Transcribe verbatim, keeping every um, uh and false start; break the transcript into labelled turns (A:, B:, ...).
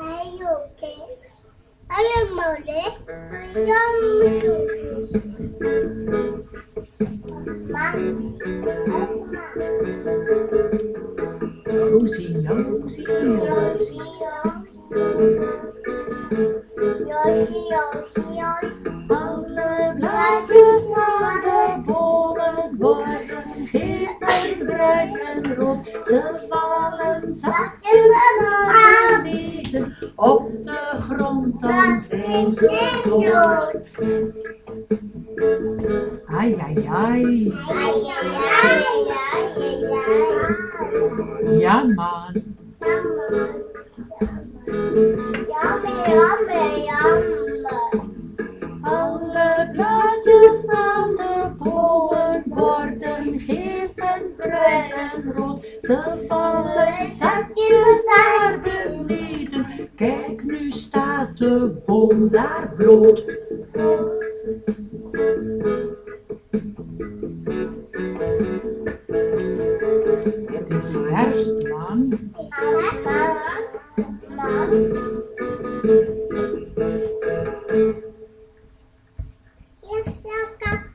A: Are you okay? Hello, Molly. Yum.
B: Rosie, Rosie,
A: Yoshi, Yoshi, Yoshi, Yoshi.
B: alle blaadjes van de bomen worden geel en bruin en rood. Ze vallen zachtjes naar beneden op de grond, dan zijn ze dood. Ai, ai, ai.
A: Ai, ai, ai, ai, ai, ai.
B: Ja, man.
A: Yummy, yummy, yummy.
B: Alle blaadjes van de bomen worden geel en bruin en rood. Ze vallen zachtjes naar beneden. Kijk, nu staat de boom daar bloot. Het is herfst, man.
A: Mama, mama.